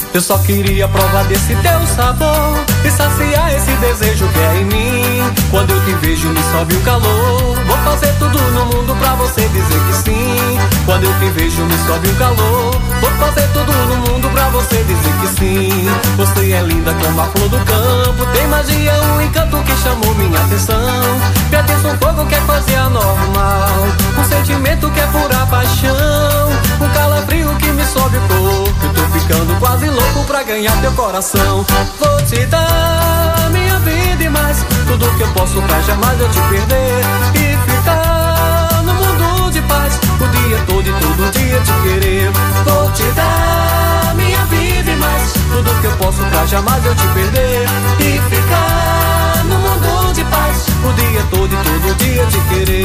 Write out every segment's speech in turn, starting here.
Eu só queria provar desse teu sabor e saciar esse desejo que é em mim. Quando eu te vejo me sobe o calor. Vou fazer tudo no mundo pra você dizer que sim. Quando eu te vejo me sobe o calor. Vou fazer tudo no mundo pra você dizer que sim. Você é linda como a flor do campo. Tem magia, um encanto que chamou minha atenção. Pertence um fogo que é quase anormal, um sentimento que é pura paixão, um calafrio que me sobe o corpo. Eu tô ficando quase louco pra ganhar teu coração. Vou te dar minha vida e mais tudo que eu posso pra jamais eu te perder e ficar no mundo de paz o dia todo e todo dia te querer. Vou te dar minha vida e mais tudo que eu posso pra jamais eu te perder e ficar no mundo de paz o dia todo e todo dia te querer.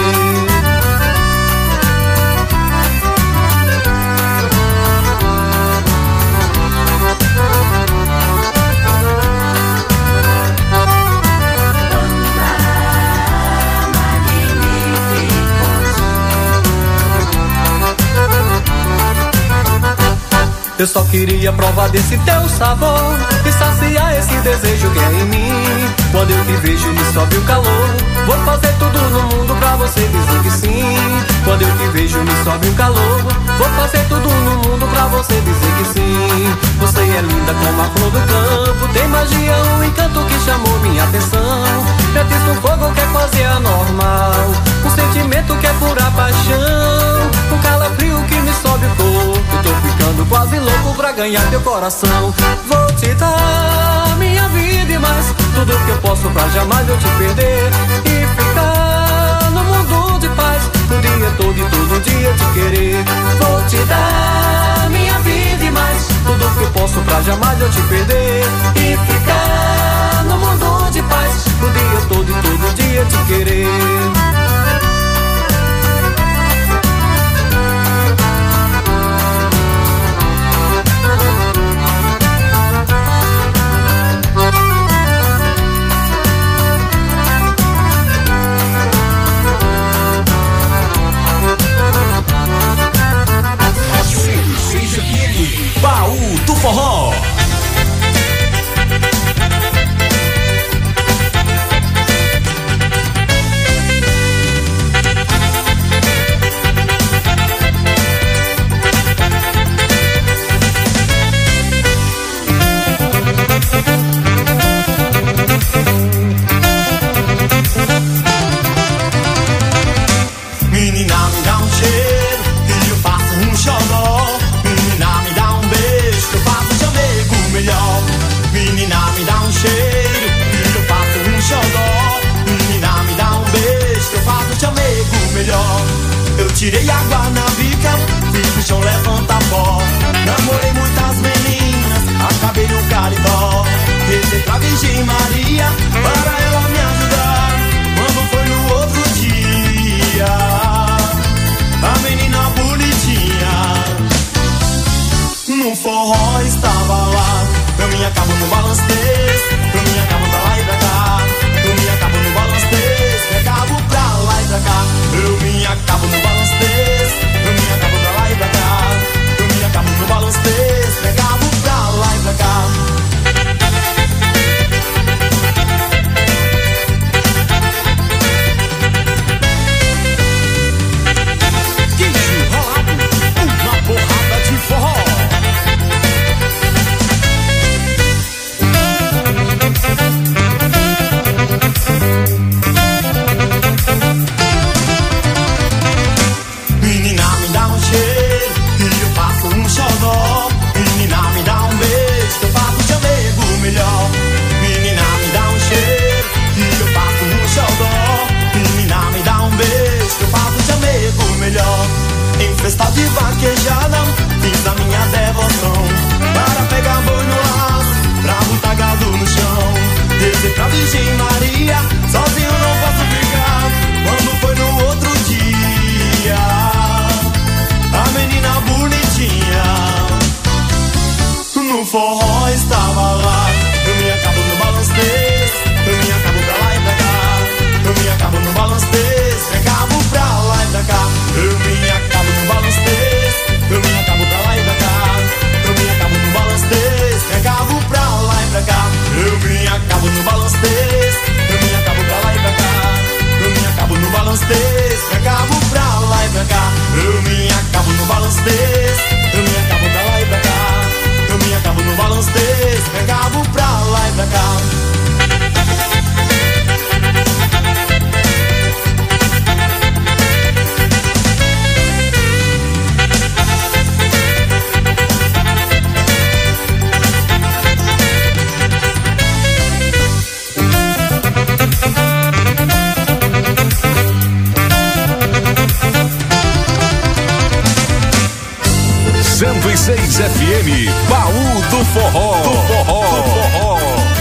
Eu só queria provar desse teu sabor e saciar esse desejo que é em mim. Quando eu te vejo me sobe o calor. Vou fazer tudo no mundo pra você dizer que sim. Quando eu te vejo me sobe o calor. Vou fazer tudo no mundo pra você dizer que sim. Você é linda como a flor do campo. Tem magia, um encanto que chamou minha atenção. Pertence um fogo que é quase anormal, um sentimento que é pura paixão, um calafrio que me sobe o corpo. Eu tô ficando quase louco pra ganhar teu coração. Vou te dar minha vida e mais tudo que eu posso pra jamais eu te perder e ficar no mundo de paz o dia todo e todo dia te querer. Vou te dar minha vida e mais tudo que eu posso pra jamais eu te perder e ficar no mundo de paz o dia todo e todo dia te querer. Baú do Forró. Menina, me dá um cheiro que eu faço um xodó. Menina, me dá um beijo que eu faço chamego melhor. Menina, me dá um cheiro que eu faço um xodó. Menina, me dá um beijo que eu faço chamego melhor. Eu tirei água na bica, fiz pro chão levanta pó. Namorei muitas meninas, acabei no caridó. Rezei pra Virgem Maria para ela me ajudar. Quando foi no outro dia, a menina bonitinha no forró estava lá. Eu me acabo no balanceio, eu me acabo pra lá e pra cá. Eu me acabo no balanceio, me acabo pra lá e pra cá. Eu me acabo no balanceio, eu me acabo pra lá e pra cá. Eu me acabo no balanceio, me acabo pra lá e pra cá. Menina, me dá um cheiro que eu faço um xodó. Menina, me dá um beijo que eu faço chamego melhor. Menina, me dá um cheiro que eu faço um xodó. Menina, me dá um beijo que eu faço chamego melhor. Em festa de vaquejada fiz a minha devoção para pegar boi no laço, pra botar gado no chão. Rezei pra Virgem Maria, sozinho não posso ficar. Quando foi no outro dia, a menina bonitinha no forró estava lá. Eu me acabo no balanceio, eu me acabo pra lá e pra cá. Eu me acabo no balanceio, me acabo pra lá e pra cá. Eu me acabo no balanceio, eu me acabo pra lá e pra cá. Eu me acabo no balanceio, 106 FM, Baú do Forró.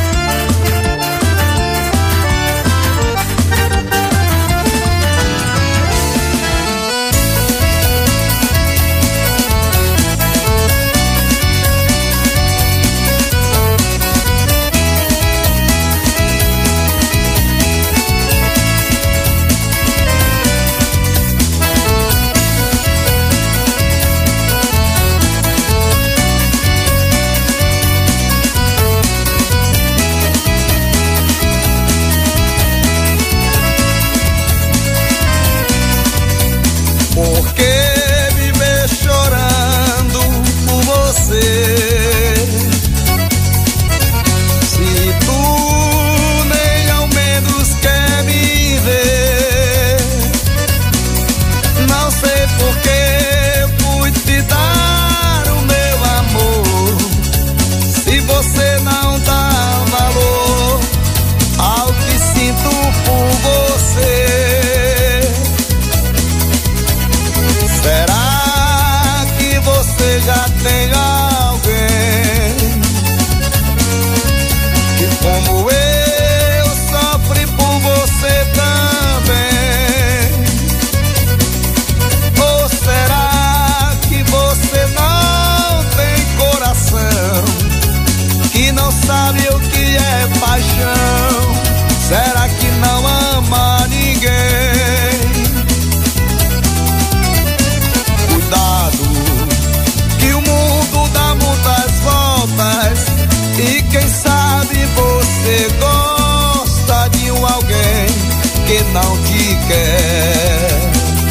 Não te quer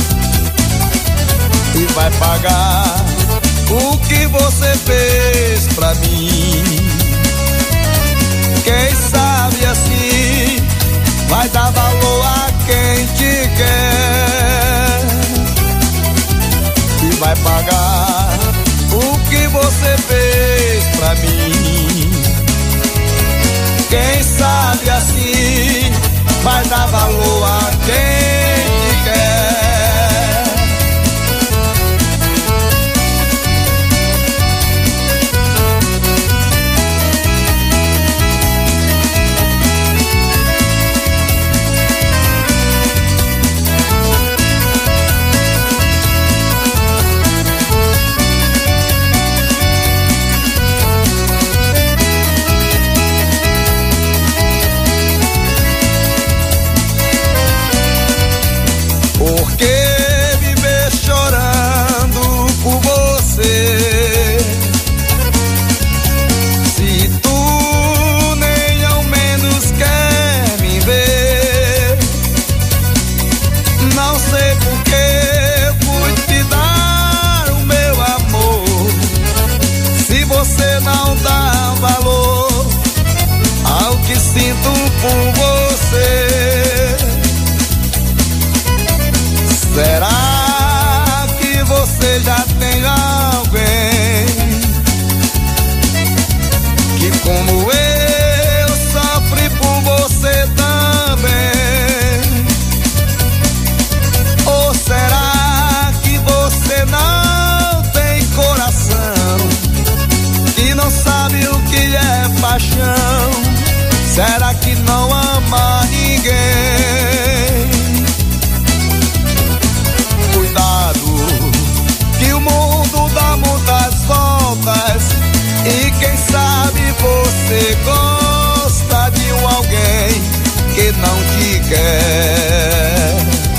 e vai pagar o que você fez pra mim. Quem sabe assim vai dar valor a quem te quer e vai pagar o que você fez pra mim. Quem sabe assim vai dar valor a quem te quer. Por que viver chorando por você? Se tu nem ao menos quer me ver. Não sei por que fui te dar o meu amor, se você não dá valor ao que sinto por você. Será que você já tem alguém que como eu sofre por você também? Ou será que você não tem coração e não sabe o que é paixão? Será que não ama ninguém? Que o mundo dá muitas voltas e quem sabe você gosta de um alguém que não te quer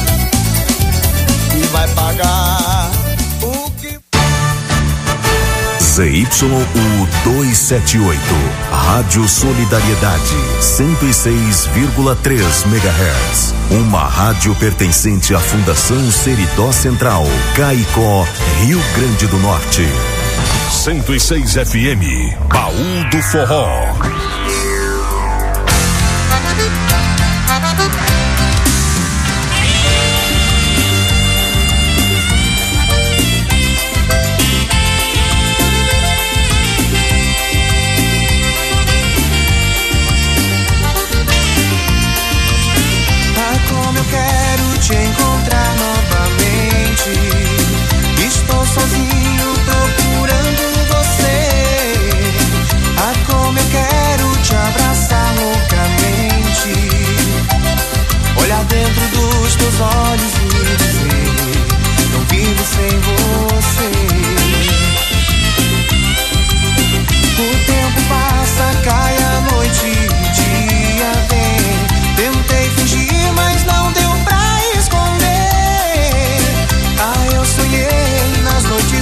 e vai pagar o que... ZYU 278, Rádio Solidariedade, 106,3 MHz. Uma rádio pertencente à Fundação Seridó Central, Caicó, Rio Grande do Norte. 106 FM, Baú do Forró. Te encontrar novamente. Estou sozinho procurando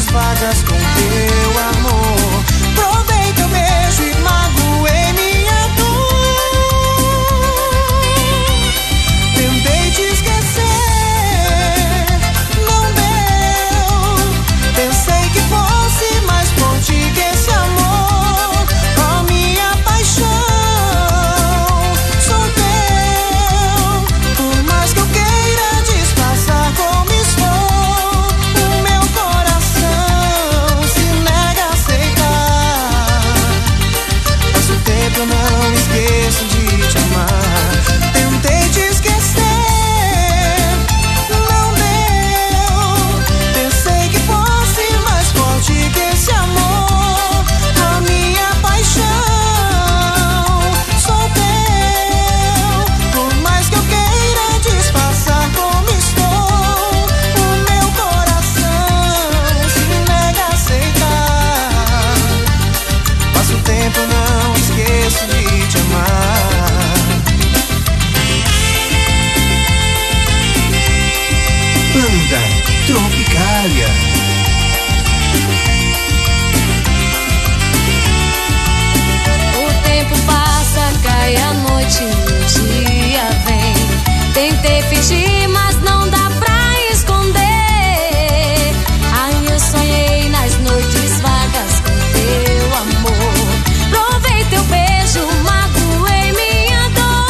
noites vagas com teu amor. Provei teu beijo e magoei minha dor. Tentei te esquecer, não deu. Pensei que fosse mais forte que esse amor. Ó, minha paixão, sou teu. Por mais que eu queira disfarçar como estou, o meu coração se nega a aceitar. Passa o tempo, eu não esqueço de te amar. Tentei te esquecer, não deu. Pensei que fosse mais forte que esse amor. A minha paixão, sou teu. Por mais que eu queira disfarçar como estou, o meu coração se nega a aceitar. Passa o tempo, eu não esqueço de te amar. Banda Tropicália. O tempo passa, cai a noite e o dia vem. Tentei fingir, mas não dá pra esconder. Ai, eu sonhei nas noites vagas com teu amor. Provei teu beijo, magoei minha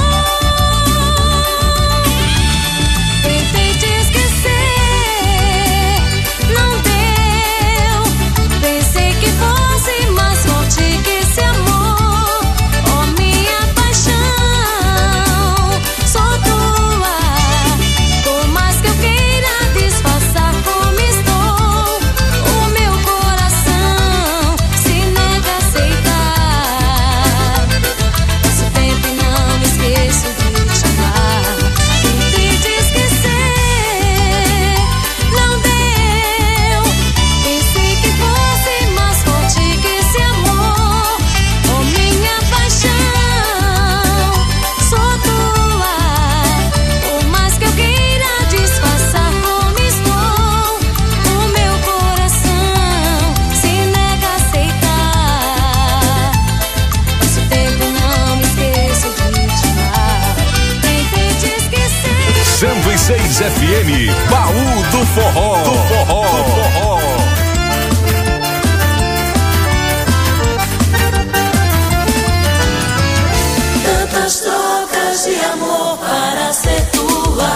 dor. Tentei te esquecer, não deu. Pensei que fosse mais forte que esse amor. Oh, minha paixão, sou tua. Por mais que eu queira disfarçar como estou, o meu coração se nega a aceitar. Passo o tempo e não me esqueço de te amar. Tentei te esquecer, não deu. Pensei que fosse mais forte que esse amor. Oh, minha paixão, sou tua. Por mais que eu queira disfarçar como estou, o meu coração se nega a aceitar. Passo o tempo e não me esqueço de te amar. Tentei te esquecer. 106 FM, Baú do Forró. Tantas trocas de amor para ser tua.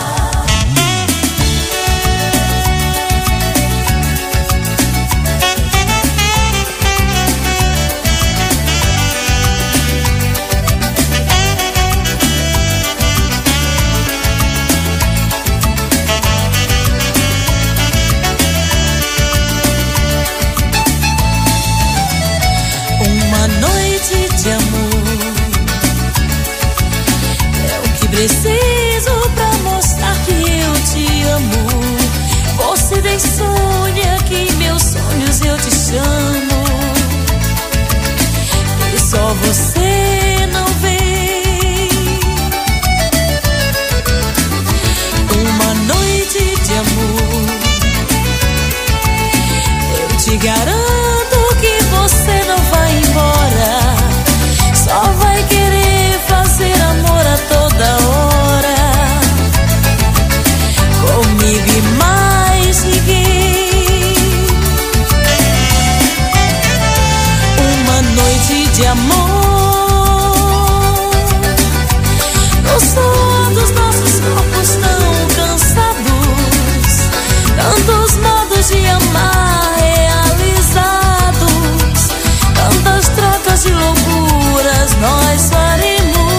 Uma noite de amor é o que preciso pra mostrar que eu te amo. Você vem, sonha que em meus sonhos eu te chamo, e só você não vem. Uma noite de amor, eu te garanto que você não vai embora. Só vai querer fazer amor a toda hora. Comigo e mais ninguém. Uma noite de amor, no som dos nossos corpos tão cansados, tantos modos de amar realizados, tantas trocas de loucuras nós faremos.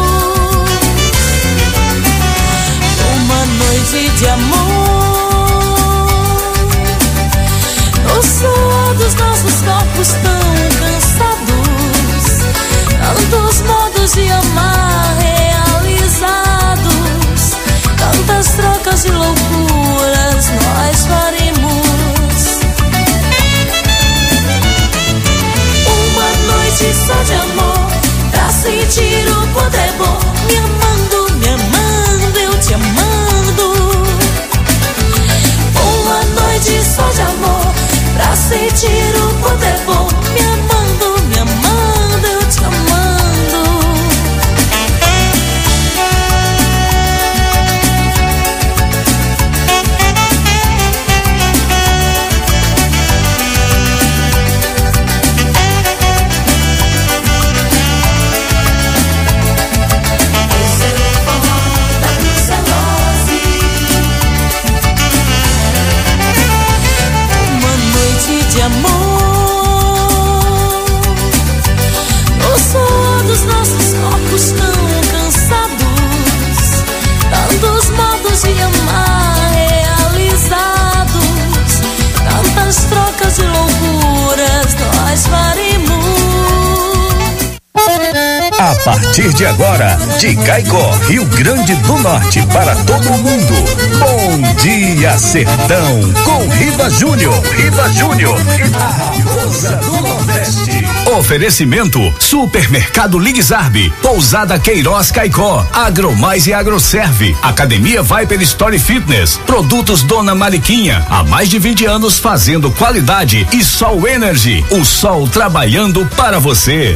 Uma noite de amor, no som dos nossos corpos tão cansados, tantos modos de amar realizados, tantas trocas de loucuras nós faremos. Uma noite só de amor, pra sentir o quanto é bom. Me amando, eu te amando. Uma noite só de amor, partir de agora, de Caicó, Rio Grande do Norte, para todo mundo. Bom dia, Sertão, com Riva Júnior. Riva Júnior, a raposa do Nordeste. Oferecimento: Supermercado Ligzarb, Pousada Queiroz Caicó, Agromais e Agroserve, Academia Viper Story Fitness, Produtos Dona Mariquinha, há mais de 20 anos fazendo qualidade, e Sol Energy, o sol trabalhando para você.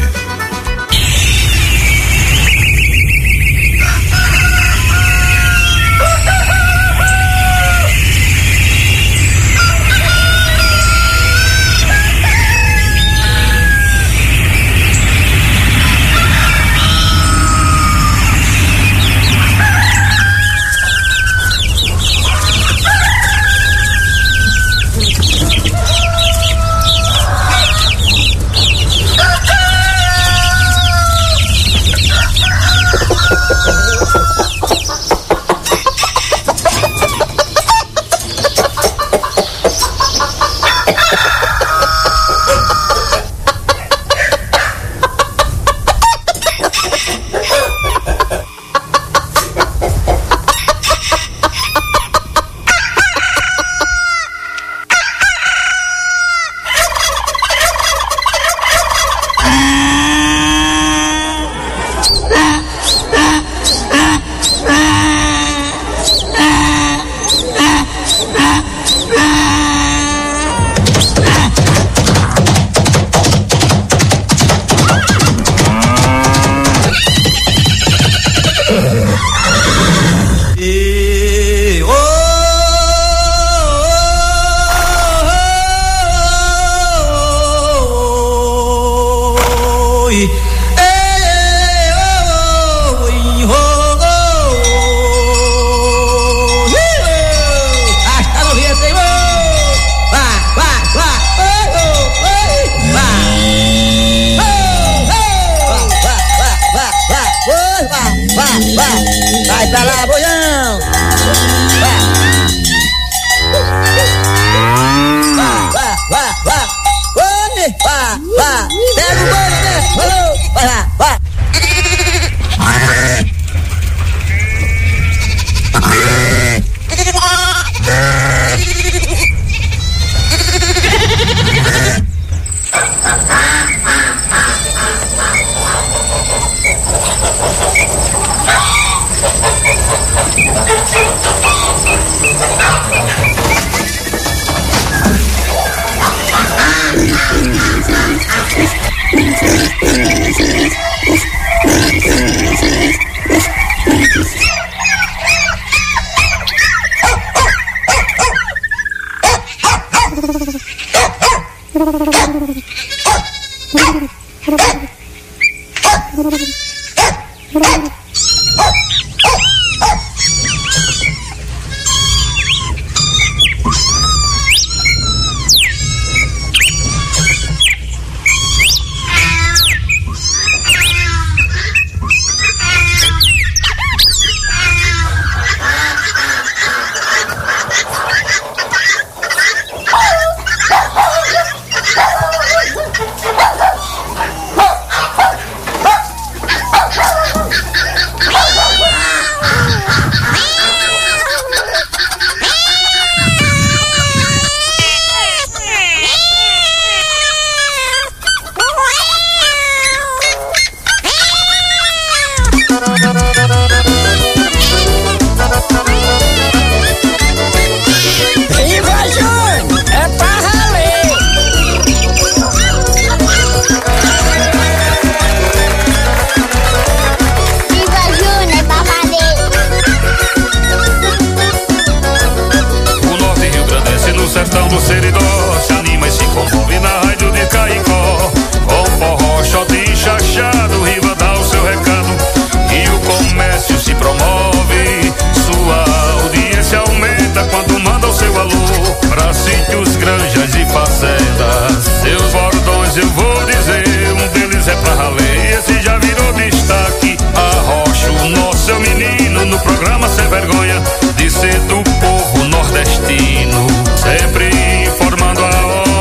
Vai pra lá, boião! Vai! Pega o bolo, né? Vai lá, vai!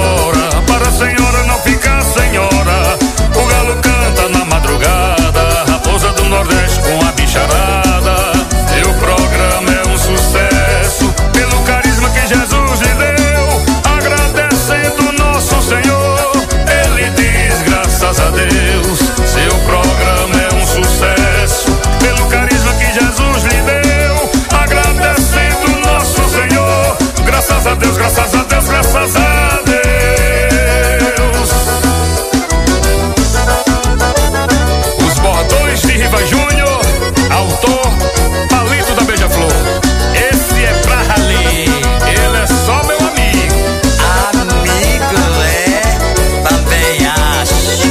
Para a senhora não ficar senhora, o galo canta na madrugada. graças a Deus. Os bordões de Riva Júnior, autor Palito da Beija-Flor. Esse é pra Ralê, ele é só meu amigo. Amigo, também acho.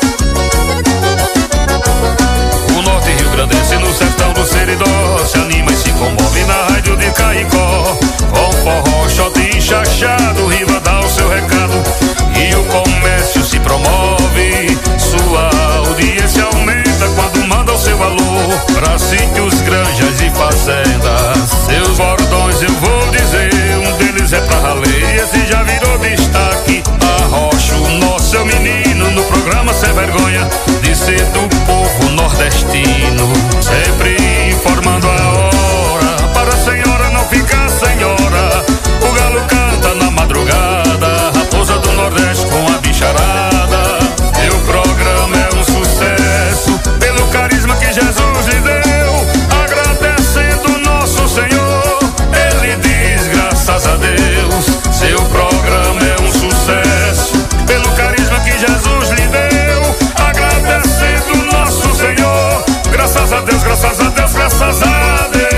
O norte rio-grandense no sertão do Seridó se anima e se comove na rádio de Caicó. Com forró, shot e chachado, Riva dá o seu recado e o comércio se promove. Sua audiência aumenta quando manda o seu alô pra sítios, granjas e fazendas. Seus bordões eu vou dizer, um deles é pra Ralê, esse já virou destaque. Arrocha o nosso seu menino no programa Sem Vergonha de ser do povo nordestino, sempre informando a hora para a senhora não ficar senhora. O galo canta na madrugada, Raposa do Nordeste com a bicharada. Seu programa é um sucesso pelo carisma que Jesus lhe deu. Agradecendo nosso Senhor, ele diz graças a Deus. Seu programa é um sucesso pelo carisma que Jesus lhe deu. Agradecendo nosso Senhor, graças a Deus, graças a Deus, graças a Deus.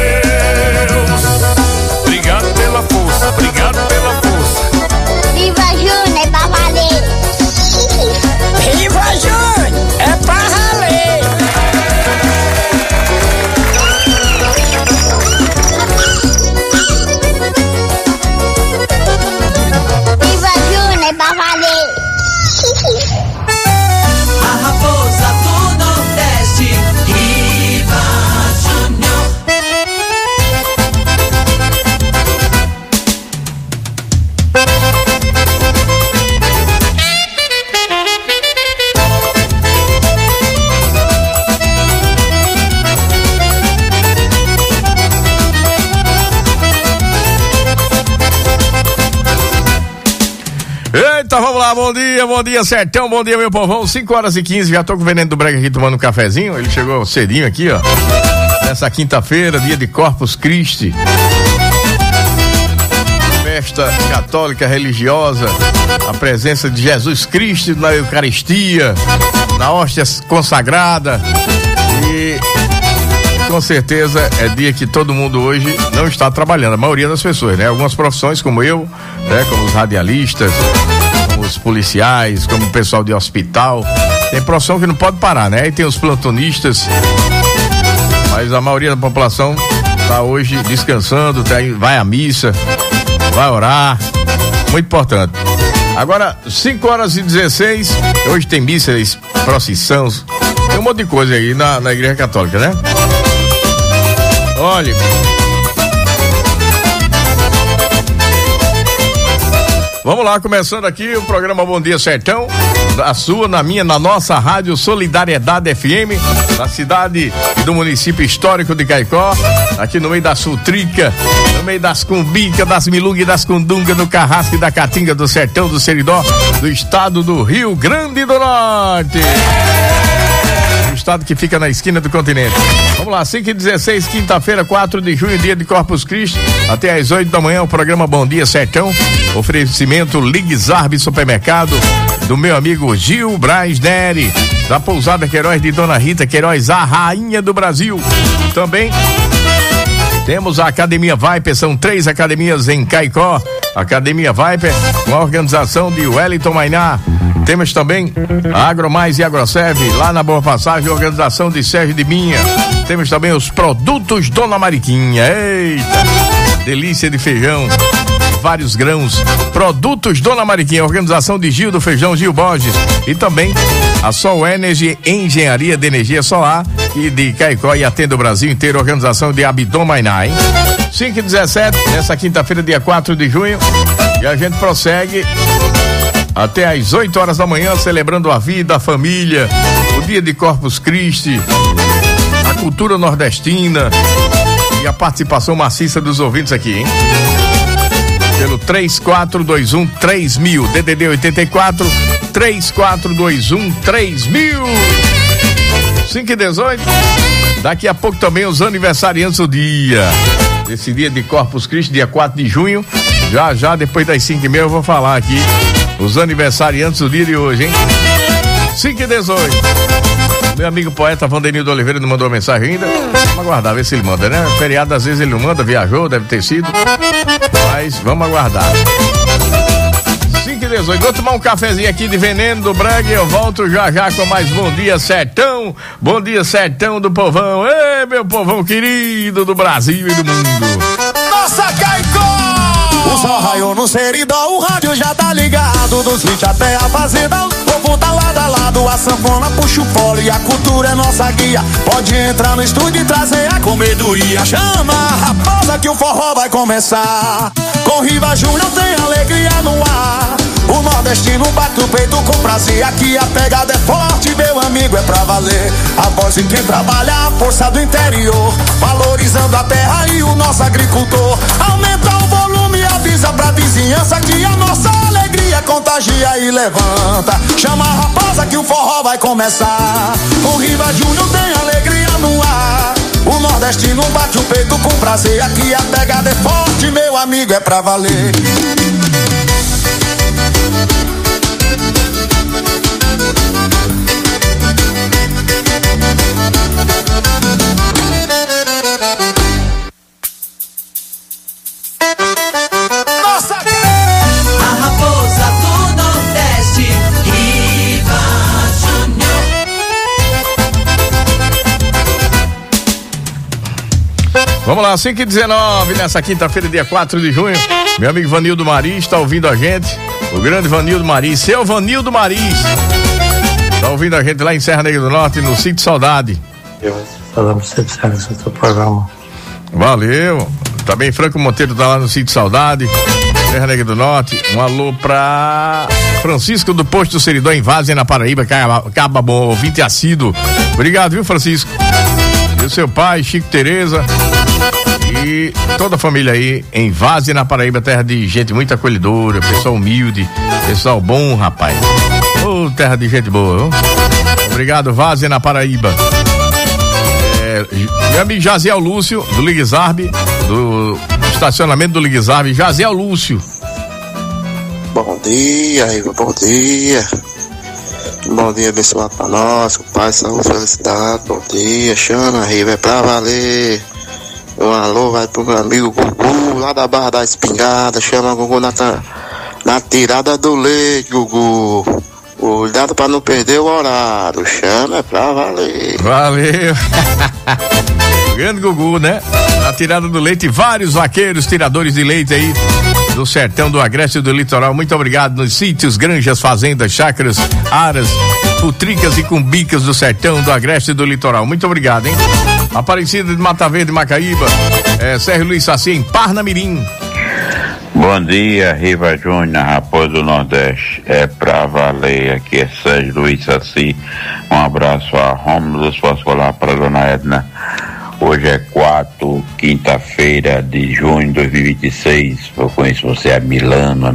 Obrigado pela força, obrigado pela força. Viva Júnior, é pra valer. Viva Júnior, é pra Ralê. Viva Júnior, é pra valer. A raposa do Nordeste, Riva Júnior. Eita, vamos lá, bom dia Sertão, bom dia meu povão, 5h15, já tô com o Veneno do Brega aqui tomando um cafezinho, ele chegou cedinho aqui, ó, nessa quinta-feira, dia de Corpus Christi, festa católica religiosa, a presença de Jesus Cristo na Eucaristia, na hóstia consagrada, e com certeza é dia que todo mundo hoje não está trabalhando, a maioria das pessoas, né? Algumas profissões como eu, né? Como os radialistas, como os policiais, como o pessoal de hospital, tem profissão que não pode parar, né? E tem os plantonistas, mas a maioria da população está hoje descansando, vai à missa, vai orar, muito importante. Agora, 5h16, hoje tem missa, procissão, tem um monte de coisa aí na Igreja Católica, né? Olha, vamos lá, começando aqui o programa Bom Dia Sertão, da sua, na minha, na nossa rádio Solidariedade FM, na cidade e do município histórico de Caicó, aqui no meio da Sultrica, no meio das cumbicas, das milungas, das cundungas, do carrasco e da caatinga, do sertão, do Seridó, do estado do Rio Grande do Norte. Estado que fica na esquina do continente. Vamos lá, 5h16, quinta-feira, 4 de junho, dia de Corpus Christi, até às 8 da manhã, o programa Bom Dia Sertão, oferecimento Ligue Zarb Supermercado, do meu amigo Gil Braz Neri, da Pousada Queiroz de Dona Rita Queiroz, a rainha do Brasil. Também temos a Academia Viper, são 3 academias em Caicó, Academia Viper, com a organização de Wellington Mainá. Temos também a Agromais e Agroserve, lá na Boa Passagem, organização de Sérgio de Minha. Temos também os produtos Dona Mariquinha. Eita, delícia de feijão, vários grãos. Produtos Dona Mariquinha, organização de Gil do Feijão, Gil Borges. E também a Sol Energy, engenharia de energia solar, e de Caicó e atende o Brasil inteiro, organização de Abdom Mainá, hein? 5h17, nessa quinta-feira, dia 4 de junho, e a gente prossegue até às 8 horas da manhã, celebrando a vida, a família, o dia de Corpus Christi, a cultura nordestina e a participação maciça dos ouvintes aqui, hein? Pelo 3421-3000, DDD 84, 3421-3000. 5h18, daqui a pouco também os aniversariantes do dia. Esse dia de Corpus Christi, dia 4 de junho, Já depois das 5h30 eu vou falar aqui os aniversariantes do dia de hoje, hein? 5h18. Meu amigo poeta Vandenildo Oliveira não mandou mensagem ainda. Vamos aguardar, ver se ele manda, né? Feriado às vezes ele não manda, viajou, deve ter sido. Mas vamos aguardar. 5h18. Vou tomar um cafezinho aqui de veneno do Brag e eu volto já com mais Bom Dia Sertão. Bom Dia Sertão do povão. Ei, meu povão querido do Brasil e do mundo. Nossa, Caicó! O sol raiou no seridó, o rádio já tá ligado. Dos lixos até a fazenda, o povo tá lado a lado. A sanfona puxa o polo e a cultura é nossa guia. Pode entrar no estúdio e trazer a comedoria. Chama a raposa que o forró vai começar. Com Riva Júnior tem alegria no ar. O nordestino bate o peito com prazer. Aqui a pegada é forte, meu amigo, é pra valer. A voz de quem trabalha, a força do interior, valorizando a terra e o nosso agricultor. Aumenta o volume, avisa pra vizinhança que a nossa alegria contagia e levanta. Chama a raposa que o forró vai começar. Com Riva Júnior tem alegria no ar. O nordestino bate o peito com prazer. Aqui a pegada é forte, meu amigo, é pra valer. Vamos lá, 5h19, nessa quinta-feira, dia 4 de junho. Meu amigo Vanildo Maris está ouvindo a gente. O grande Vanildo Maris, seu Vanildo Maris. Está ouvindo a gente lá em Serra Negra do Norte, no Sítio Saudade. Falamos sempre no seu programa. Valeu. Também Franco Monteiro tá lá no Sítio Saudade, Serra Negra do Norte. Um alô pra Francisco do Posto do Seridó, em Várzea, na Paraíba, Caba Bom, ouvinte assíduo. Obrigado, viu, Francisco? E o seu pai, Chico Tereza. E toda a família aí em Várzea, na Paraíba, terra de gente muito acolhedora, pessoal humilde, pessoal bom, rapaz. Ô, terra de gente boa, viu? Obrigado, Várzea, na Paraíba. Meu amigo Jaziel Lúcio, do Liguizarbe, do estacionamento do Liguizarbe. Jaziel Lúcio. Bom dia, Iva, bom dia. Bom dia abençoado pra nós, com paz, saúde, felicidade. Bom dia, Xana, Riva, é pra valer. Um alô vai pro meu amigo Gugu, lá da Barra da Espingarda. Chama o Gugu na tirada do leite, Gugu. Cuidado pra não perder o horário. Chama, é pra valer. Valeu. Grande Gugu, né? Na tirada do leite, vários vaqueiros, tiradores de leite aí do sertão, do agreste do litoral. Muito obrigado nos sítios, granjas, fazendas, chácaras, aras, putricas e cumbicas do sertão, do agreste do litoral. Muito obrigado, hein? Aparecida de Mata Verde, Macaíba, Sérgio Luiz Saci, em Parnamirim. Bom dia, Riva Júnior, Raposo do Nordeste. É pra valer, aqui é Sérgio Luiz Saci. Um abraço a Rômulo dos Foscolar para a Dona Edna. Hoje é quinta-feira de junho de 2026. Eu conheço você a Milano.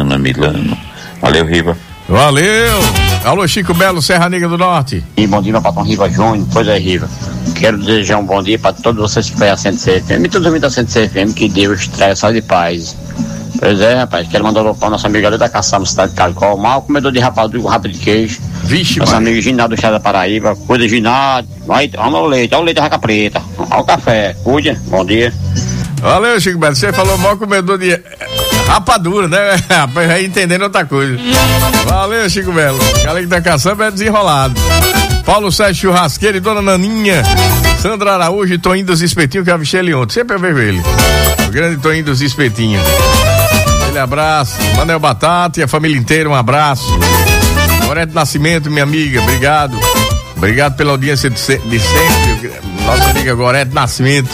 Valeu, Riva. Valeu! Alô, Chico Belo, Serra Negra do Norte. E bom dia, meu patrão Riva Júnior. Pois é, Riva. Quero desejar um bom dia para todos vocês que foi a Centro CFM e todos os da Centro CFM, que Deus traga saúde e paz. Pois é, rapaz, quero mandar um para o nosso amigo ali da Caçamba, cidade de Caicó, o maior comedor de rapadura, rápido de queijo. Vixe, nosso amigo Ginaldo do Chá da Paraíba, cuida Ginaldo, olha o leite da raca preta, olha o café, cuida, bom dia. Valeu, Chico Belo, você falou maior comedor de rapadura, né? Rapaz, vai entendendo outra coisa. Valeu, Chico Belo, galera da Caçamba é desenrolado. Paulo Sérgio Churrasqueiro e Dona Naninha, Sandra Araújo e Toninho dos Espetinhos, que eu avistei ele ontem, sempre eu vejo ele. O grande Toninho dos Espetinhos. Aquele abraço, Manel Batata e a família inteira, um abraço. Gorete Nascimento, minha amiga, obrigado. Obrigado pela audiência de sempre. Nossa amiga Gorete Nascimento.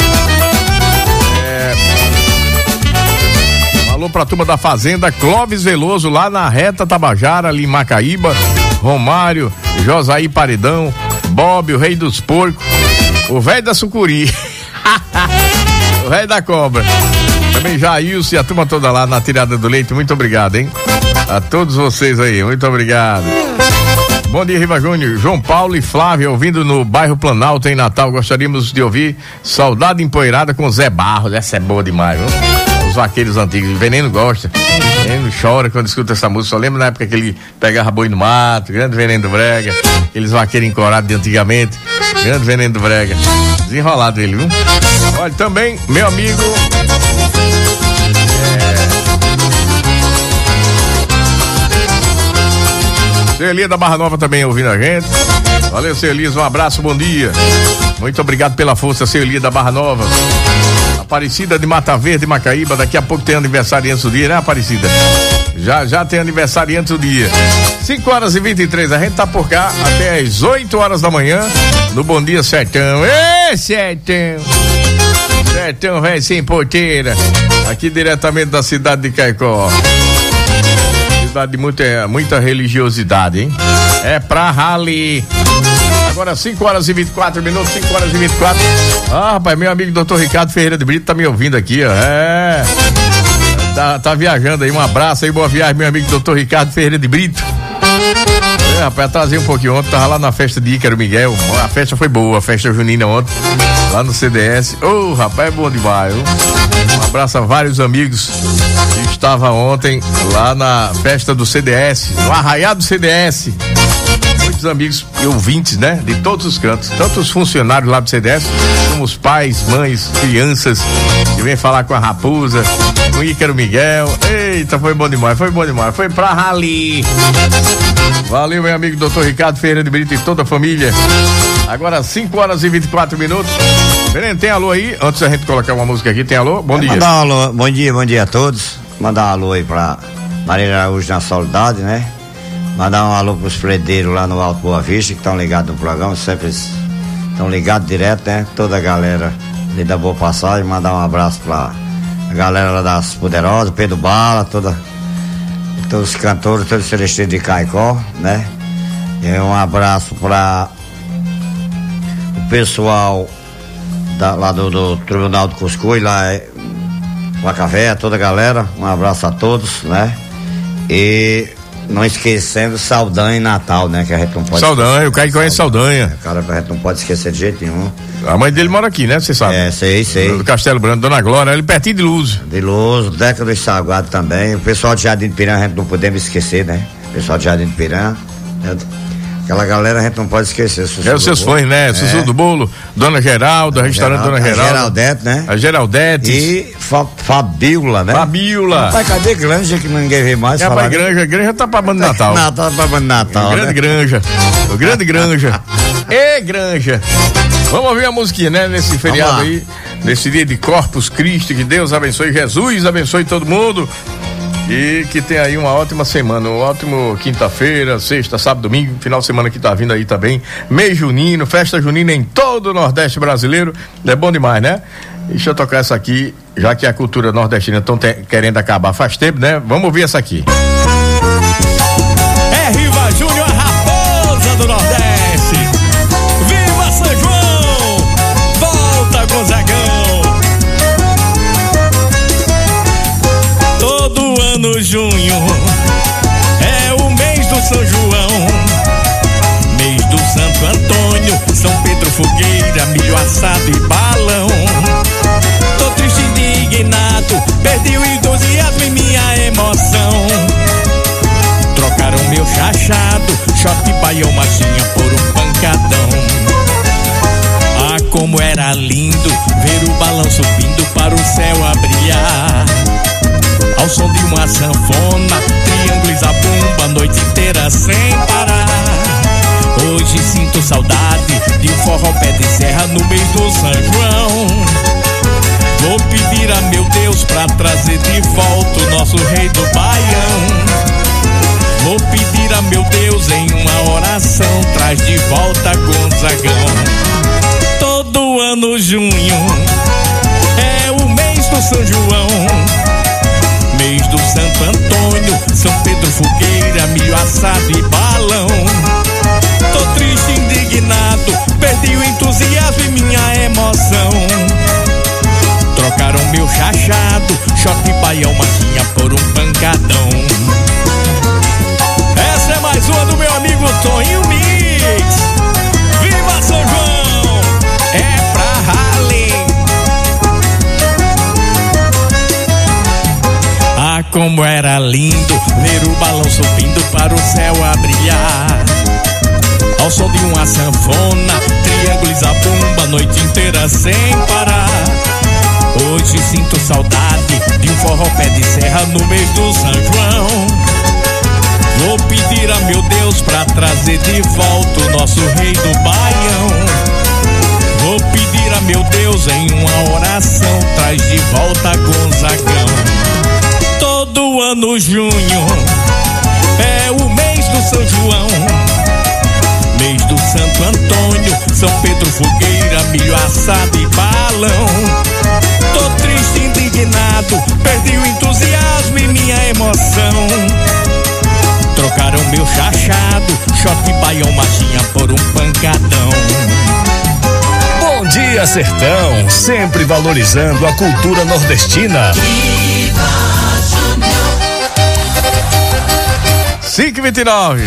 Alô pra turma da Fazenda, Clóvis Veloso, lá na Reta Tabajara, ali em Macaíba. Romário, Josaí Paredão, Bob, o rei dos porcos, o velho da sucuri, o velho da cobra. Também Jailson e a turma toda lá na tirada do leite, muito obrigado, hein? A todos vocês aí, muito obrigado. Bom dia, Riva Júnior. João Paulo e Flávio, ouvindo no bairro Planalto, em Natal. Gostaríamos de ouvir Saudade Empoeirada com Zé Barros. Essa é boa demais, viu? vaqueiros antigos. Veneno gosta. Veneno chora quando escuta essa música. Só lembro na época que ele pegava boi no mato, grande Veneno do Brega. Aqueles vaqueiros encorados de antigamente. Grande Veneno do Brega. Desenrolado ele, viu? Olha, também, meu amigo. Seu Elias da Barra Nova também ouvindo a gente. Valeu, seu Elias, um abraço, bom dia. Muito obrigado pela força, seu Elias da Barra Nova. Aparecida de Mata Verde, Macaíba, daqui a pouco tem aniversariante do dia, né, Aparecida? Já tem aniversariante do dia. 5h23, a gente tá por cá até às 8 horas da manhã no Bom Dia Sertão. Ê, Sertão! Sertão, velho, sem porteira. Aqui diretamente da cidade de Caicó. Cidade de muita religiosidade, hein? É pra rali. Agora 5h24, 5h24. Ah, rapaz, meu amigo Dr. Ricardo Ferreira de Brito tá me ouvindo aqui, ó. É. Tá viajando aí, um abraço aí, boa viagem, meu amigo Dr. Ricardo Ferreira de Brito. É, rapaz, atrasei um pouquinho ontem, tava lá na festa de Ícaro Miguel. A festa foi boa, a festa junina ontem, lá no CDS. Ô, rapaz, é bom demais, viu? Um abraço a vários amigos que estavam ontem lá na festa do CDS, no arraiado do CDS. Muitos amigos e ouvintes, né? De todos os cantos, tanto os funcionários lá do CDS, como os pais, mães, crianças, que vêm falar com a Raposa, com o Ícaro Miguel. Eita, foi bom demais, foi pra rali. Valeu, meu amigo Dr. Ricardo Ferreira de Brito e toda a família. Agora 5h24. Belém, tem alô aí? Antes da gente colocar uma música aqui, tem alô? Bom dia. Mandar um alô, bom dia a todos. Mandar um alô aí pra Maria Araújo na Soledade, né? Mandar um alô pros fredeiros lá no Alto Boa Vista, que estão ligados no programa, sempre estão ligados direto, né? Toda a galera ali da Boa Passagem, mandar um abraço pra a galera lá das Poderosas, Pedro Bala, todos os cantores, todos os celestinos de Caicó, né? E um abraço pra o pessoal lá do Tribunal do Cuscuz, lá Vacavé, toda a galera, um abraço a todos, né? E não esquecendo Saldanha e Natal, né? Que a gente não pode Saldanha, o Caicó é Saldanha. Cara, a gente não pode esquecer de jeito nenhum. A mãe dele mora aqui, né? Você sabe? É, sei. Do Castelo Branco, Dona Glória, ele pertinho de Luso. De Luso, Deca do Saguado também. O pessoal de Jardim de Piranha a gente não podemos esquecer, né? O pessoal de Jardim de Piranha. Aquela galera a gente não pode esquecer. É os seus fãs, né? Sussu do Bolo, Dona Geralda, restaurante Dona Geralda. Geraldete, né? A Geraldete. E Fabiola, né? Fabiola. Rapaz, cadê Granja que ninguém vê mais? Rapaz, Granja tá pra banda de Natal. Tá pra banda de Natal. Grande Granja. O grande Granja. Ê, Granja. Vamos ouvir a musiquinha, né? Nesse feriado aí, nesse dia de Corpus Christi, que Deus abençoe, Jesus abençoe todo mundo. E que tem aí uma ótima semana, um ótimo quinta-feira, sexta, sábado, domingo, final de semana que tá vindo aí também, mês junino, festa junina em todo o Nordeste brasileiro, é bom demais, né? Deixa eu tocar essa aqui, já que a cultura nordestina estão querendo acabar faz tempo, né? Vamos ouvir essa aqui. É Riva Júnior, a raposa do Nordeste. Viva São João! Volta, Gonzagão! No junho é o mês do São João, mês do Santo Antônio, São Pedro, fogueira, milho assado e balão. Tô triste, indignado, perdi o entusiasmo e minha emoção. Trocaram meu chachado, short, baião, machinha por um pancadão. Ah, como era lindo ver o balão subindo para o céu a brilhar, ao som de uma sanfona, triângulo e zabumba, a noite inteira sem parar. Hoje sinto saudade de um forró pé de serra no mês do São João. Vou pedir a meu Deus pra trazer de volta o nosso rei do Baião. Vou pedir a meu Deus em uma oração, traz de volta Gonzagão. Todo ano junho é o mês do São João, mês do Santo Antônio, São Pedro, fogueira, milho assado e balão. Tô triste, indignado, perdi o entusiasmo e minha emoção. Trocaram meu chachado, short, baião, machinha por um pancadão. Essa é mais uma do meu amigo Toninho Mix. Viva São João! É pra rally. Como era lindo ver o balão subindo para o céu a brilhar. Ao som de uma sanfona, triângulo e zabumba, a noite inteira sem parar. Hoje sinto saudade de um forró pé de serra no mês do São João. Vou pedir a meu Deus pra trazer de volta o nosso rei do Baião. Vou pedir a meu Deus em uma oração, traz de volta Gonzagão. Todo ano junho é o mês do São João, mês do Santo Antônio, São Pedro, fogueira, milho assado e balão. Tô triste, indignado, perdi o entusiasmo e minha emoção. Trocaram meu chachado, shot baião machinha por um pancadão. Bom dia, Sertão, sempre valorizando a cultura nordestina. 5h29.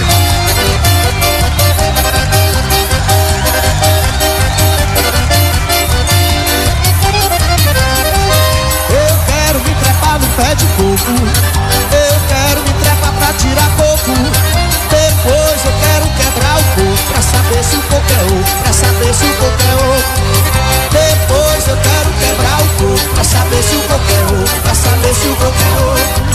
Eu quero me trepar no pé de coco, eu quero me trepar pra tirar coco. Depois eu quero quebrar o coco pra saber se o coco é oco, pra saber se o coco é oco. Depois eu quero quebrar o coco pra saber se o coco é oco, pra saber se o coco é oco.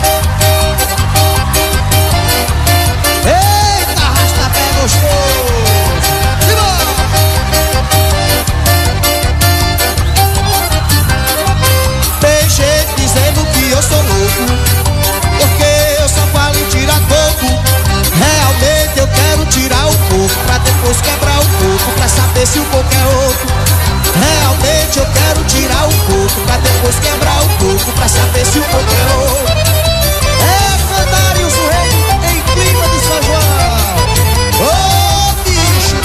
Eita, arrasta-pé gostoso! Tem gente dizendo que eu sou louco, porque eu só falo em tirar coco. Realmente eu quero tirar o coco pra depois quebrar o coco pra saber se o coco é oco. Realmente eu quero tirar o coco pra depois quebrar o coco pra saber se o coco é oco. É Candário Rei em clima de São João. Ô bicho!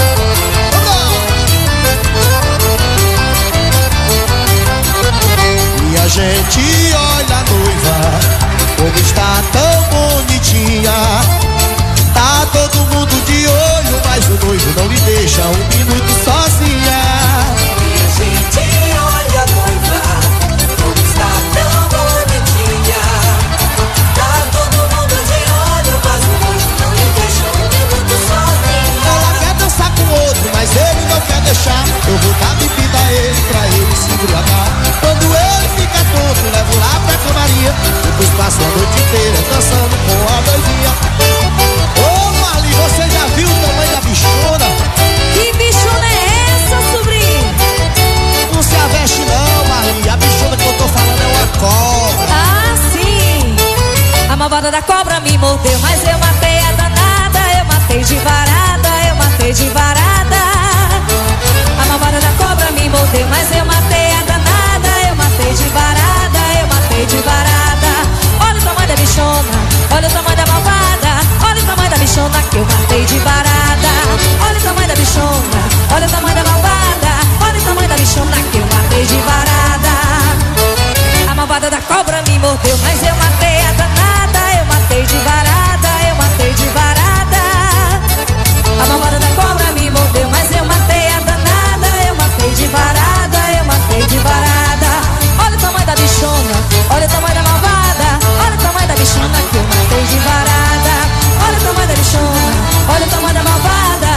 E a gente olha a noiva, como está tão bonitinha. Tá todo mundo de olho, mas o noivo não lhe deixa um minuto sozinha. E a gente olha a noiva, como está tão bonitinha. Tá todo mundo de olho, mas o noivo não lhe deixa um minuto sozinha. Ela quer dançar com outro, mas ele não quer deixar. Eu vou dar bebida a ele, pra ele se embriagar. Quando ele fica tonto, levo lá pra camaria. Depois passo a noite inteira dançando com a noivinha. Ô Marli, você já viu o tamanho da bichona? Que bichona é essa, sobrinho? Não se aveste não, Marli. A bichona que eu tô falando é uma cobra. Ah, sim. A malvada da cobra me mordeu, mas eu matei a danada. Eu matei de varada, eu matei de varada. A malvada da cobra me mordeu, mas eu matei a danada. Eu matei de varada, eu matei de varada. Olha o tamanho da bichona, olha o tamanho da malvada. Olha o tamanho da bichona que eu matei de varada. Olha o tamanho da bichona, olha o tamanho da malvada. Olha o tamanho da bichona que eu matei de varada. A malvada da cobra me mordeu, mas eu matei a danada. Eu matei de varada, eu matei de varada. A malvada da cobra me mordeu, mas eu matei a danada. Eu matei de varada, eu matei de varada. Olha o tamanho da bichona, olha o tamanho da malvada. Olha o tamanho da bichona que eu matei de varada. Olha o tamanho da bichona, olha o tamanho da malvada.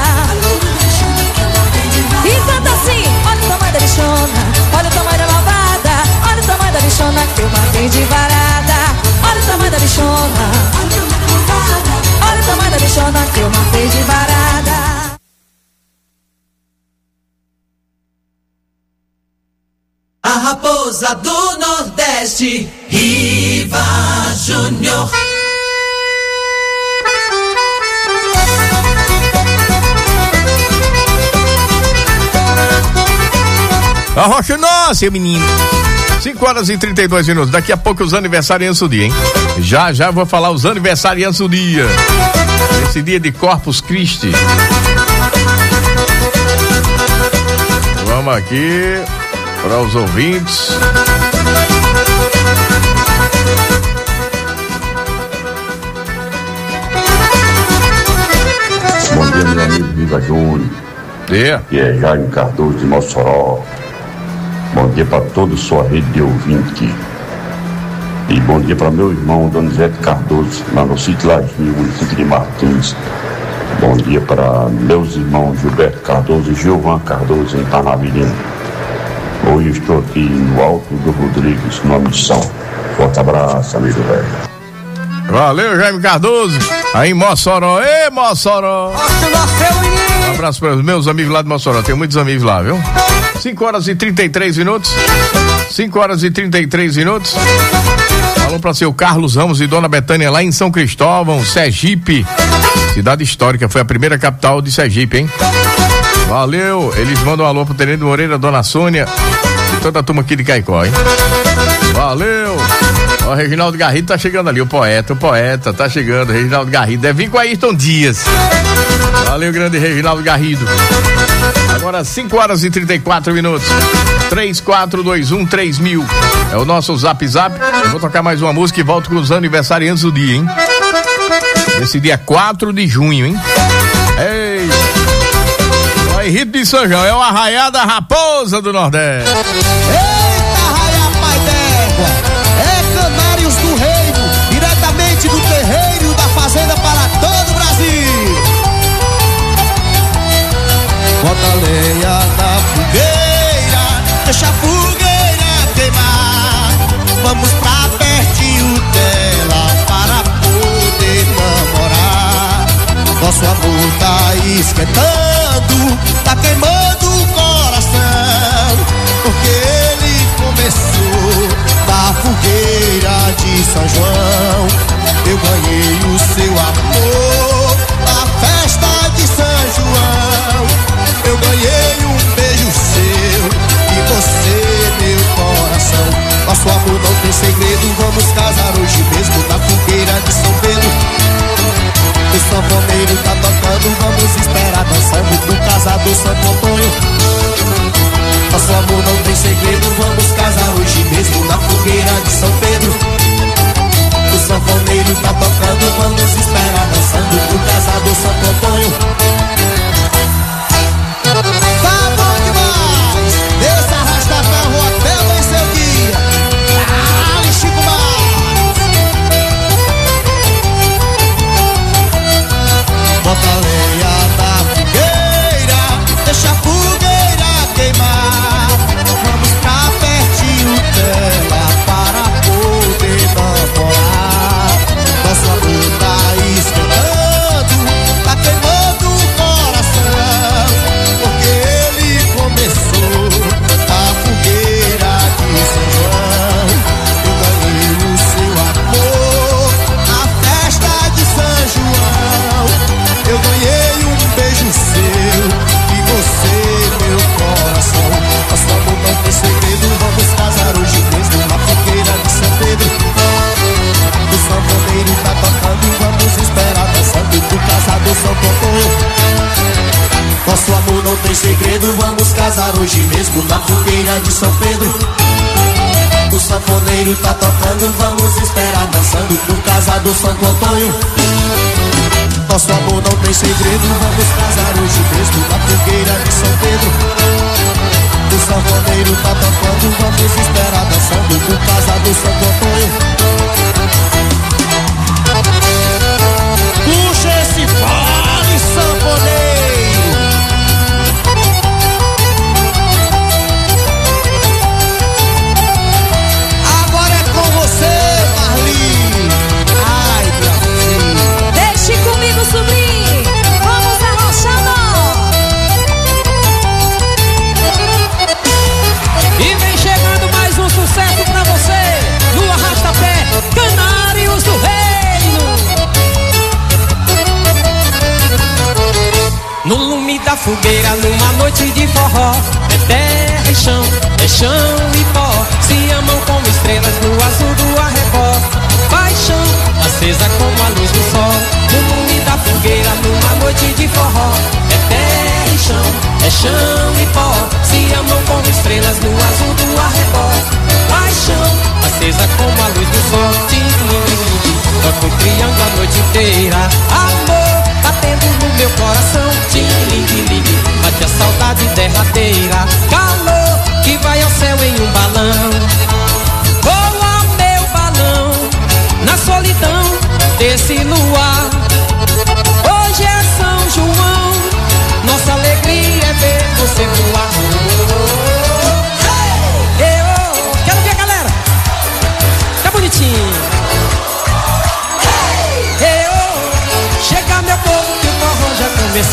E canta assim, olha o tamanho da bichona, olha o tamanho da malvada. Olha o tamanho da bichona que eu matei de varada. Olha o tamanho da bichona, olha o tamanho da bichona que eu matei de varada. A raposa do Nordeste, Riva Júnior. Arrocha nós, seu menino. 5h32. Daqui a pouco os aniversariantes do dia, hein? Já vou falar os aniversariantes do dia. Esse dia de Corpus Christi. Vamos aqui para os ouvintes. Bom dia, meu amigo Viva Júnior. Que é Jaime Cardoso de Mossoró. Bom dia para toda a sua rede de ouvinte. E bom dia para meu irmão Donizete Cardoso, lá no sítio Laginho, município de Martins. Bom dia para meus irmãos Gilberto Cardoso e Gilvan Cardoso, em Parnavilina. Hoje estou aqui no Alto do Rodrigues, nome de São. Forte abraço, amigo velho. Valeu, Jaime Cardoso. Aí em Mossoró. Ê, Mossoró. Um abraço para os meus amigos lá de Mossoró. Tenho muitos amigos lá, viu? 5h33. 5h33. Alô para seu Carlos Ramos e Dona Betânia lá em São Cristóvão, Sergipe. Cidade histórica, foi a primeira capital de Sergipe, hein? Valeu. Eles mandam um alô pro Tenente Moreira, Dona Sônia e toda a turma aqui de Caicó, hein? Valeu. Ó, Reginaldo Garrido tá chegando ali, o poeta tá chegando, Reginaldo Garrido, deve vir com Ayrton Dias. Valeu, grande Reginaldo Garrido. Agora 5h34. 34213000 é o nosso Zap. Eu vou tocar mais uma música e volto com os aniversariantes do dia, hein? Esse dia 4 de junho, hein? Ei! Ó, Henrique de São João, é o Arraiá da Raposa do Nordeste. Eita, Arraiá, pai d'égua! É Canários do Reino, diretamente do terreiro da fazenda para todo o Brasil. Bota a lenha na fogueira, deixa a fogueira queimar. Vamos pra pertinho dela para poder namorar. Nosso amor tá esquentando, tá queimando o coração, porque ele começou na fogueira de São João. Eu ganhei o seu amor na festa de São João. Eu ganhei um beijo seu e você, meu coração. Nosso amor não tem segredo, vamos casar hoje mesmo na fogueira de São Pedro. O sanfoneiro tá tocando, vamos esperar dançando no casado Santo Antônio. Nosso amor não tem segredo, vamos casar hoje mesmo na fogueira de São Pedro. O sanfoneiro tá tocando, vamos esperar dançando no casado Santo Antônio. Tá bom demais! Esse arrasta-ferro até o seu guia. Ah, Chico Marques! Bota a lenha na fogueira, deixa a fogueira queimar. Vamos pra pertinho dela para poder namorar. Nosso amor tá esquentando, tá queimando o coração, porque ele começou a fogueira de São João. Eu ganhei o seu amor na festa de São João. Eu ganhei um beijo seu e você, meu coração. Nosso amor não tem segredo, vamos casar hoje mesmo na fogueira de São Pedro. O sanfoneiro tá tocando, vamos esperar dançando no casado Santo Antônio. Nosso amor não tem segredo, vamos casar hoje mesmo na fogueira de São Pedro. O sanfoneiro tá tocando, vamos esperar dançando no casado Santo Antônio. Nosso amor não tem segredo, vamos casar hoje mesmo na fogueira de São Pedro. O sanfoneiro tá tocando, vamos esperar dançando no casado Santo Antônio. Puxa esse vale, sanfoneiro! Agora é com você, Marli. Ai, meu filho. Deixe comigo, sobrinho. Vamos arrochando. E vem chegando mais um sucesso pra você no Arrasta-Pé, Canários do Reino. No lume da fogueira, numa noite de forró, é terra e chão, é chão e pó. Se amam como estrelas no azul do arrebol. Paixão, acesa como a luz do sol. No lume da fogueira, numa noite de forró, é terra e chão, é chão e pó. Se amam como estrelas no azul do arrebol. Paixão, acesa como a luz do sol. Toca um triângulo a noite inteira. Amor, batendo no meu coração. Tim-ling-ling, bate a saudade derradeira. Calor, que vai ao céu em um balão. Voa meu balão,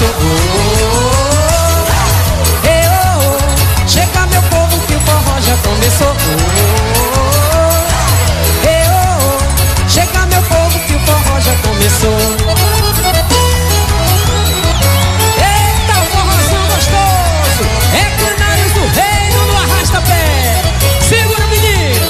começou. Chega meu povo que o forró já começou. Chega meu povo que o forró já começou. Eita, o forrozão gostoso. É Canários do Reino no arrasta-pé. Segura, menino.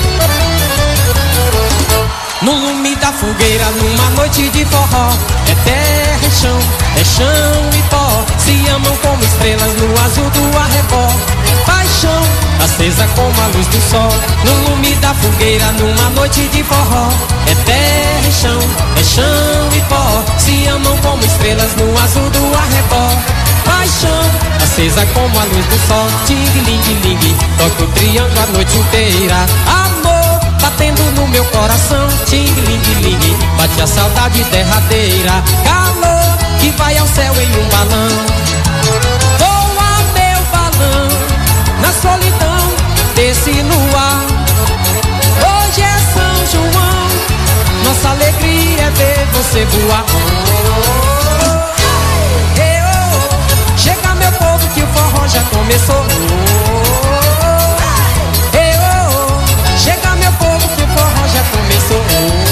No lume da fogueira, numa noite de forró, é terra e chão, é chão e pó. Se amam como estrelas no azul do arrebó. Paixão, acesa como a luz do sol. No lume da fogueira, numa noite de forró, é terra e chão, é chão e pó. Se amam como estrelas no azul do arrebó. Paixão, acesa como a luz do sol. Ting-ling-ling, toca o triângulo a noite inteira. Amor, batendo no meu coração. Ting-ling-ling, bate a saudade derradeira. Calor, que vai ao céu em um balão. Voa meu balão, na solidão, desce no ar. Hoje é São João, nossa alegria é ver você voar. Chega meu povo que o forró já começou. Chega meu povo que o forró já começou.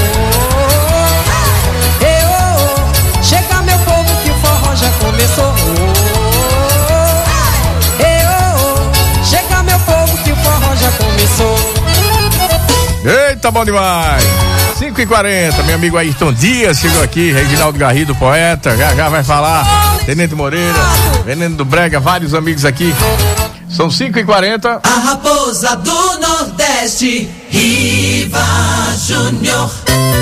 Chega meu povo que o forró já começou. Chega meu povo que o forró já começou. Eita, bom demais. 5h40, meu amigo Ayrton Dias chegou aqui, Reginaldo Garrido, poeta, já vai falar, Tenente Moreira, Veneno do Brega, vários amigos aqui. São 5h40. A Raposa do Nordeste, Riva Júnior.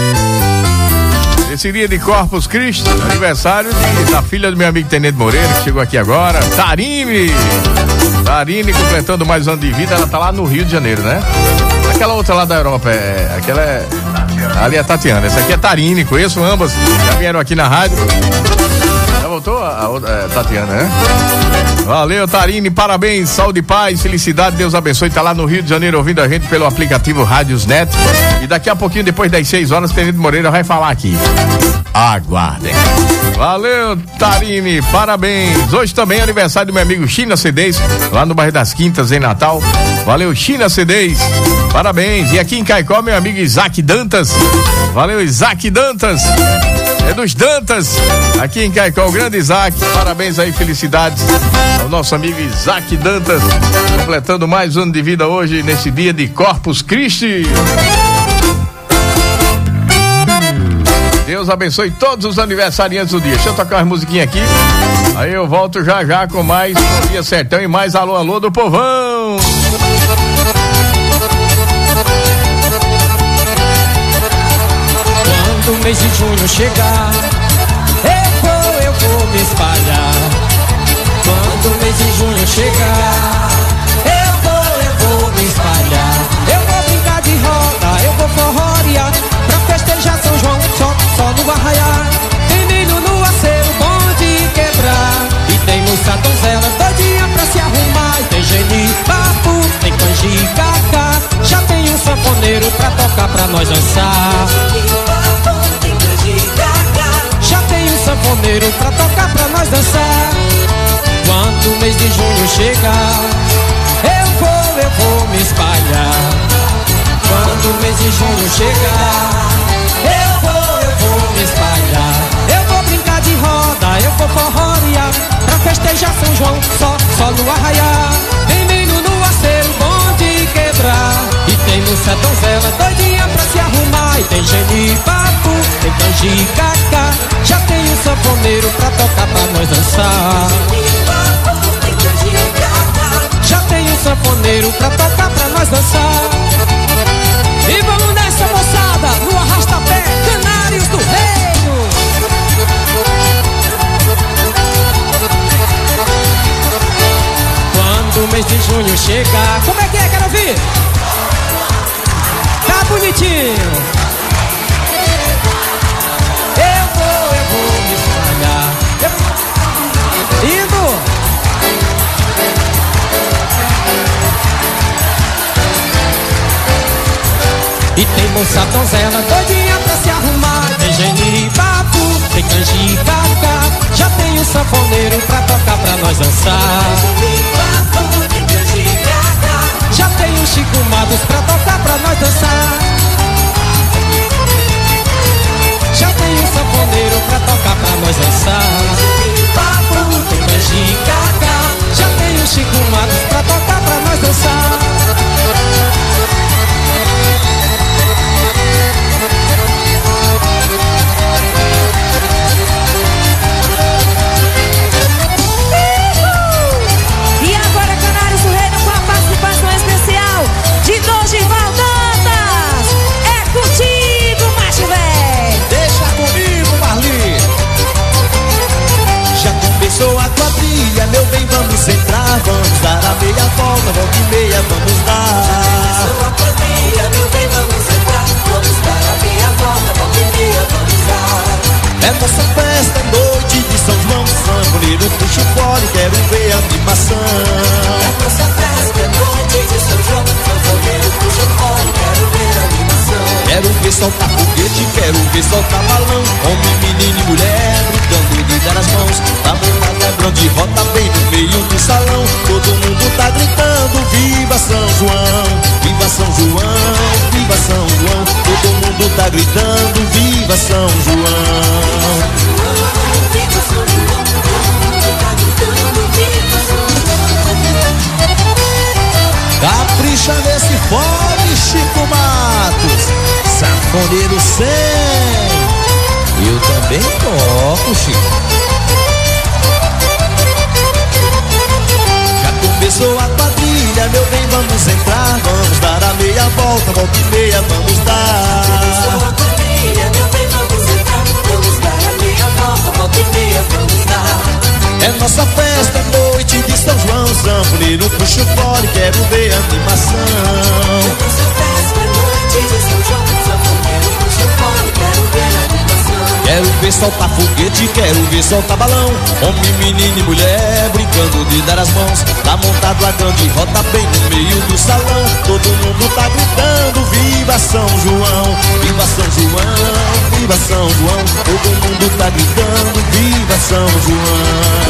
Esse dia de Corpus Christi, aniversário da filha do meu amigo Tenente Moreira, que chegou aqui agora, Tarine completando mais um ano de vida. Ela tá lá no Rio de Janeiro, né? Aquela outra lá da Europa, aquela é... Ali é Tatiana, essa aqui é Tarine, conheço ambas, já vieram aqui na rádio. Já voltou a outra, Tatiana, né? Valeu, Tarine, parabéns, saúde, paz, felicidade, Deus abençoe. Tá lá no Rio de Janeiro ouvindo a gente pelo aplicativo Rádiosnet. E daqui a pouquinho, depois das 6 horas, Tenente Moreira vai falar aqui. Aguardem. Valeu, Tarine, parabéns. Hoje também é aniversário do meu amigo China CDs, lá no bairro das Quintas, em Natal. Valeu, China CDs, parabéns. E aqui em Caicó, meu amigo Isaac Dantas. Valeu, Isaac Dantas. É dos Dantas, aqui em Caicó, o grande Isaac. Parabéns aí, felicidades ao nosso amigo Isaac Dantas, completando mais um ano de vida hoje, nesse dia de Corpus Christi. Deus abençoe todos os aniversariantes do dia. Deixa eu tocar umas musiquinhas aqui. Aí eu volto já com mais Bom Dia Sertão e mais alô, alô do povão. Quando o mês de junho chegar, eu vou me espalhar. Quando o mês de junho chegar, eu vou me espalhar. Eu vou brincar de roda, eu vou forrorear, pra festejar São João, só no arraiar. Tem milho no aceiro, bom de quebrar. E tem moça donzela, doidinha pra se arrumar. E tem geni, papo, tem canjica, já tem um sanfoneiro pra tocar pra nós dançar. Já tem um sanfoneiro pra tocar pra nós dançar. Quando o mês de junho chegar, eu vou me espalhar. Quando o mês de junho chegar, eu vou me espalhar. Eu vou brincar de roda, eu vou forrorear, pra festejar São João, só no arraiar. Tem milho no aceiro, bom de quebrar. E tem moça donzela, doidinha pra se arrumar. E tem geni, papo, tem canjica, já tem um sanfoneiro pra tocar pra nós dançar. Já tem um sanfoneiro pra tocar pra nós dançar. E vamos nessa, moçada, no arrasta-pé, Canários do Reino. Quando o mês de junho chegar, como é que é, quero ouvir? Tá bonitinho. Eu vou me espalhar. Indo. E tem moça donzela, doidinha pra se arrumar. Tem geni, papo, tem canjica, já tem um sanfoneiro nós dançar. Já tem os Chico Matos pra tocar pra nós dançar. Já tem o sanfoneiro pra tocar pra nós dançar. Tem Canjicaca. Já tem o Chico Matos pra tocar pra nós dançar. E agora Canários do Reino com a participação especial de Dorival Dantas. É contigo, macho velho. Deixa comigo, Marli. Já começou a quadrilha, meu bem, vamos entrar. Vamos dar a meia volta, volta e meia, vamos dar. Já começou a quadrilha, meu bem, vamos entrar. Vamos dar a meia volta, volta e meia, vamos dar. É nossa festa, noite de São João. Sanfoneiro puxa o fole, quero ver a animação. É nossa festa, noite de São João. Sanfoneiro puxa o fole, quero ver a animação. Quero ver soltar foguete, quero ver soltar balão. Homem, menino e mulher brincando de dar as mãos. A montada grande rota bem no meio do salão. Todo mundo tá gritando, viva São João. Viva São João, viva São João. Todo mundo tá gritando, viva São João. Viva São João, todo mundo tá gritando, viva São João. Capricha nesse fole, Chico Matos. Sanfoneiro 100. Eu também toco, Chico. Já começou a quadrilha, meu bem, vamos entrar. Vamos dar a meia volta, volta e meia, vamos dar. Já começou a quadrilha, meu bem, vamos entrar. Vamos dar a meia volta, volta e meia, vamos dar. É nossa festa, noite de São João. Sanfoneiro puxa o fole, quero ver a animação. É nossa festa, noite de São João. Sanfoneiro puxa o fole, quero ver a animação. Quero ver soltar foguete, quero ver soltar balão. Homem, menino e mulher brincando de dar as mãos. Tá montado a grande rota bem no meio do salão. Todo mundo tá gritando, viva São João. Viva São João, viva São João. Todo mundo tá gritando, viva São João.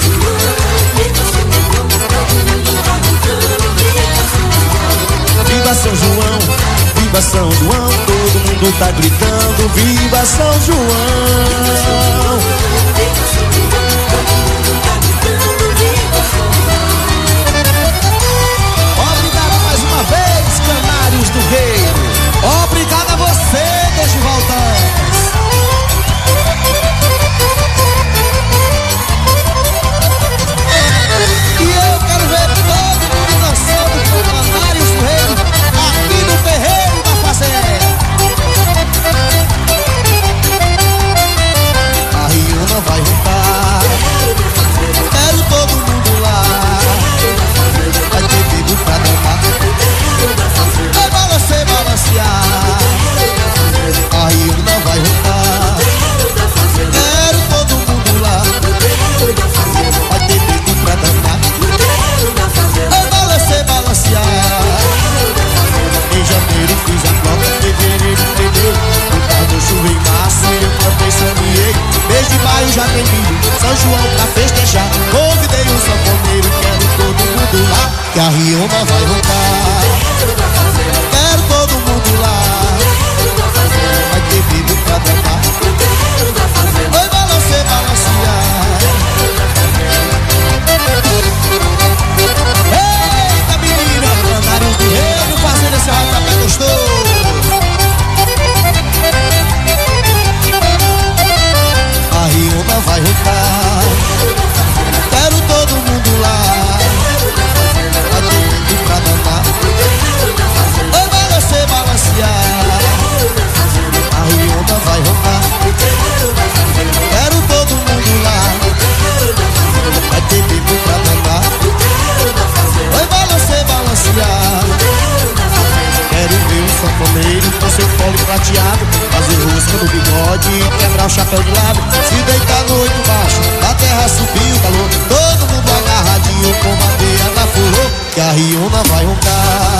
Viva São João, viva São João. Todo mundo tá gritando, viva São João. Obrigado mais uma vez, Canários do Reino. Obrigado a você, Dorival Dantas. E eu quero ver todo mundo dançando com Canários do Reino aqui no terreiro da fazenda. A Riona vai voltar. Quero todo mundo lá. Vai ter bico pra dançar. Vai balançar, balancear. A Riona vai voltar. Quero todo mundo lá. Vai ter bico pra dançar. Vai balançar, balancear. Em janeiro fiz a prova, fevereiro, no cardoso em março eu plantei semeei. Mês de maio já tem milho, São João pra festejar. Convidei um sanfoneiro, quero todo mundo lá. Que a Riona vai voltar. Quero todo mundo lá. Vai ter vídeo pra dançar. Vai balançar, balancear. Eita menina, Canários do Reino fazendo esse rapé gostoso. A Riona vai voltar. Quero todo mundo lá. Vai ter vídeo pra dançar. Vai balançar, balancear. A Riona vai voltar. Quero todo mundo lá. Vai ter vídeo pra dançar. Vai balançar, balancear. Quero ver o sanfoneiro com seu fole prateado, fazer rosca no bigode e quebrar o chapéu de lado. Se deitar no oito baixo, a terra subiu o calor. Todo mundo agarradinho com madeira na forró. Que a Riona vai roncar.